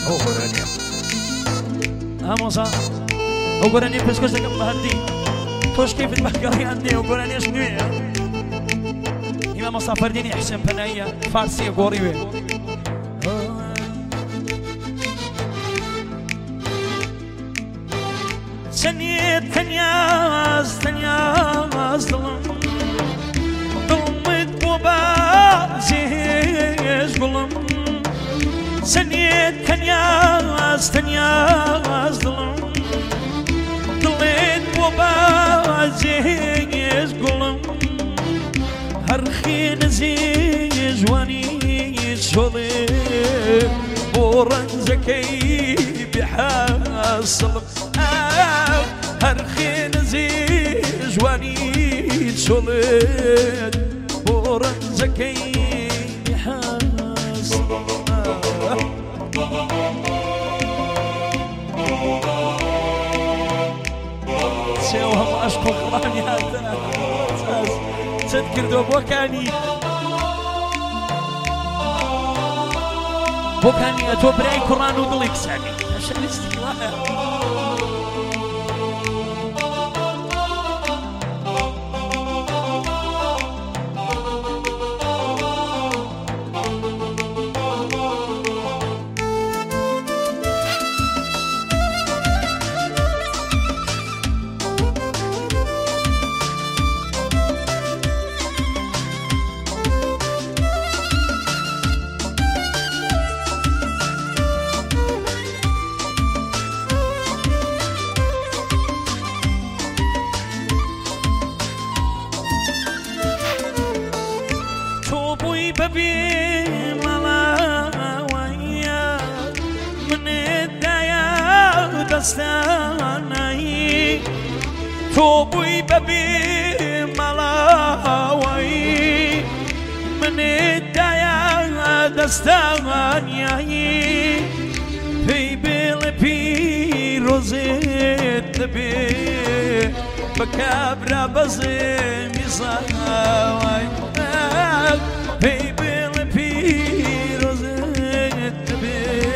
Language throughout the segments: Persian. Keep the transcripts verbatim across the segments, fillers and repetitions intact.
هۆگۆرانێ ئامۆزا هۆگۆرانێ پێشکەش دەکەم بە هەردی تۆش کەیفت بەگەڵیان دێ هۆگۆرانێش نوێیە ئیمام مۆسا فەردینی حسێن پەناییە فارسیە گۆڕی وێ چەندێت تەنیاز تەنیاز دڵم دڵمت بۆ بازێژ گوڵم چەندێت تەنیاز تەنیاز دڵم دڵێت بۆ بازێژ گوڵم هەر خێنەزێ جوانی چۆڵێ بۆ ڕەنجەکەی بحاسڵم هەر خێنەزێ جوانی چۆڵێت بۆ ڕەنجەکەی بحاسڵم چێو هەموو عەشق و قوڵانی هاتە چەند کردۆ بۆکانی بۆکانی ئەتۆ برای کوڕان و دڵی کسانی هەشەویستی وایە ببي ملاوية من الدايا دستاني توبي ببي ملاوي من الدايا دستاني في بلبي روزيت بي بكابرا بزي مزاوي Hey, Billy Pirozet be,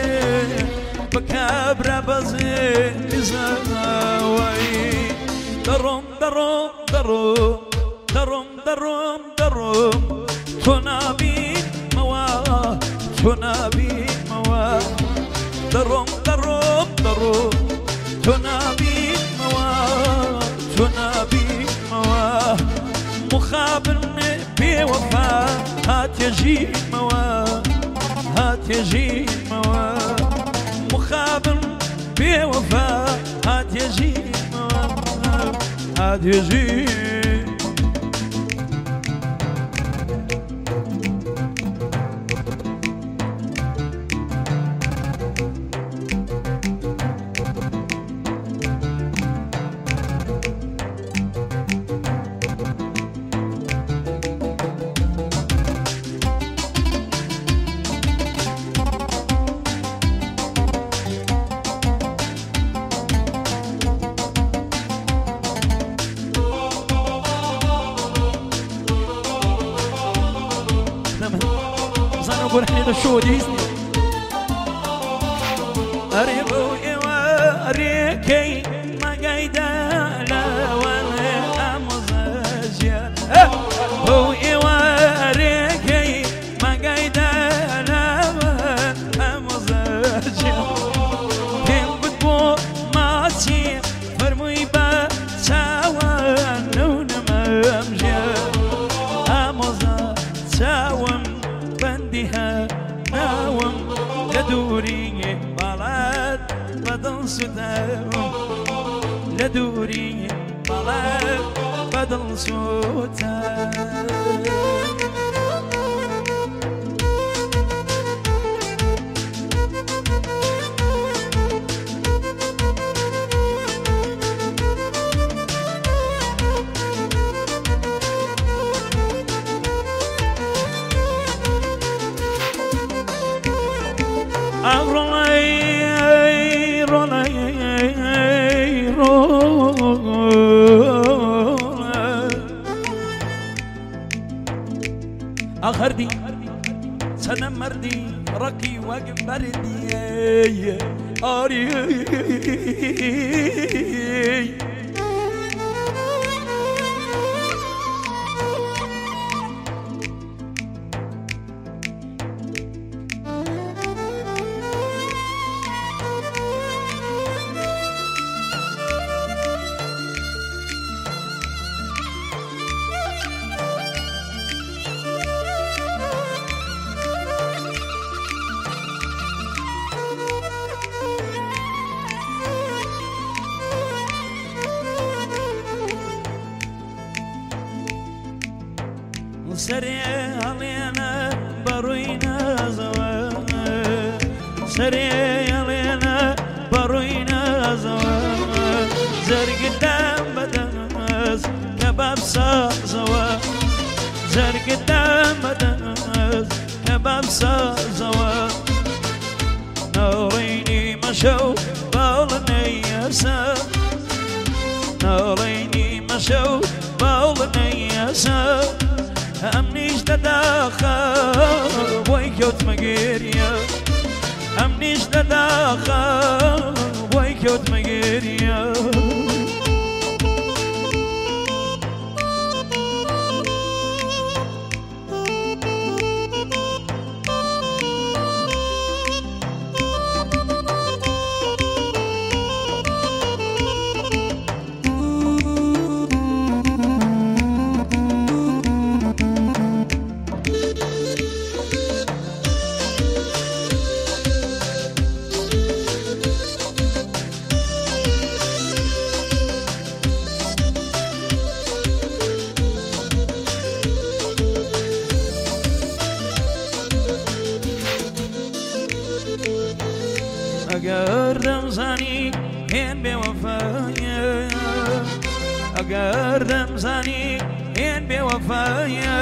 Bacabra bazet izawai. Darom, darom, darom, darom, darom, darom. Tunabi mawa, tunabi mawa. Darom, darom, darom. Tunabi mawa, tunabi mawa. مخابن بوفا هات يجي موا هات يجي موا مخابن بوفا هات يجي موا هات يجي ونحن نشود يزني أريبو أريكي ما قايدة لا ولا أمزاجيا هو أريكي ما قايدة لا ولا أمزاجيا كم بتبو ما تي فرمي بساوا نون ممجيا أمزا ساوم بندها ناوم لدوري بلد بدن سداوم لدوري بلد بدن سداوم رولي رولي رولي آخر دی سنم مردی ركي وقبردي آري سريع علينا بروينا زواج سريع علينا بروينا زواج زر قدام بدمس كباب صار زواج زر قدام بدمس كباب صار زواج ناريني مشوا بالني يسا ناريني مشوا بالني يسا امنيش تداخل بويكوت مقيريا امنيش تداخل بويكوت مقيريا اگر دمزانی این بی‌وفایه اگر دمزانی این بی‌وفایه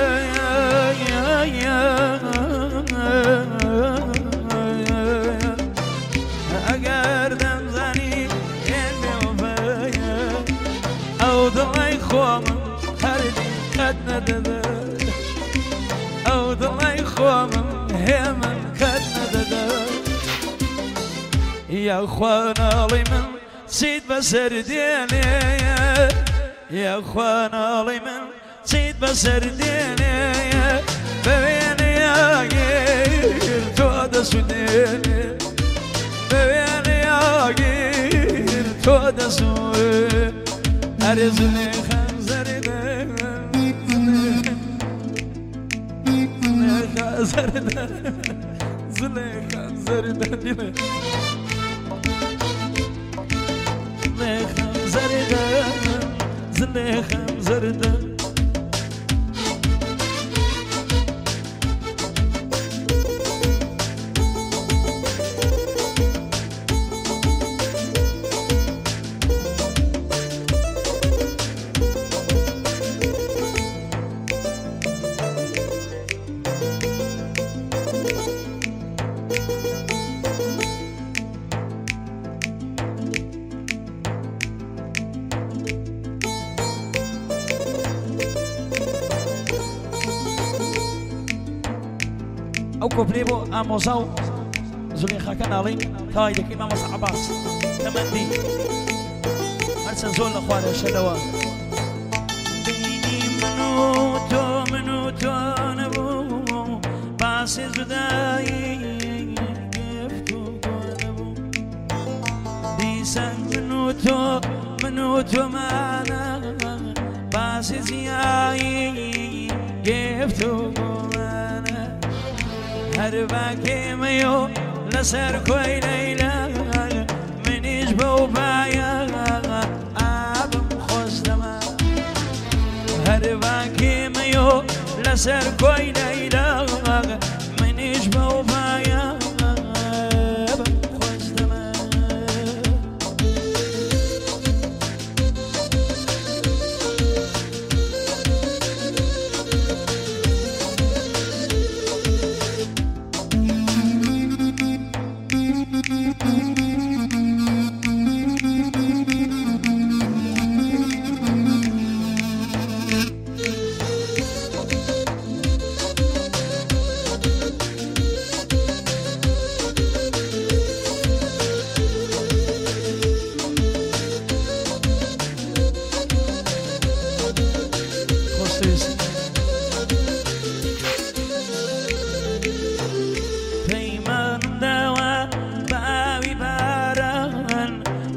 اگر دمزانی این بی‌وفایه او دلای خوام هر قد نداده او دلای خوام هم قد نداده يا اخوانا لي من سيد بسرديني يا اخوانا لي من سيد بسرديني ببيني يا غير تود سوديني ببيني يا غير تود سوديني ارزني خنزردين زليخا زردين زليخا زردين زليخا زردان زليخا زردان او كوبليبو اموزاو زليخا كنالين تايدك امام عباس تمندي مرسن زول اخواني الشدوات ديني منو تو منو تو نبو باس زداي يفتو نبو ديسان منو تو منو تو معنا باس زياي يفتو هر باكي ميو لسر كوي ليلى من يجبو بايا آبم خوش دما هر باكي ميو لسر كوي ليلى من يجبو بايا آبم خوش دما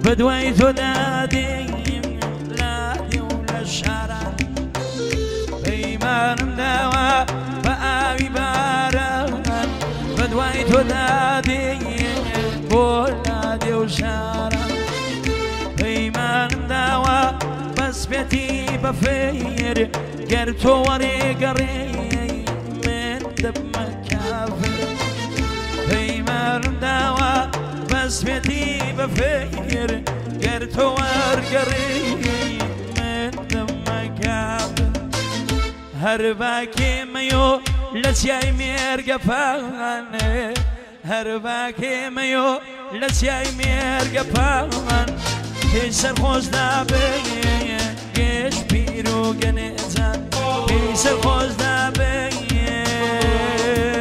بدوي تنادي لادي ولا الشارع بيمان مداوى بآبي باران بدوي تنادي بولادي وشارع بيمان مداوى بس بيتي بفير قرتو وري قري من دم كافر بيمان مداوى بس بيتي بفير قرتو ورقري من دم كافر هرباكي ميو لسياي ميرقفان هرباكي ميو لسياي ميرقفان كيسر خوز دابي قيش بيرو قنيزان كيسر خوز دابي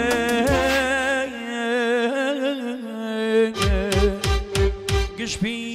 قيش بيرو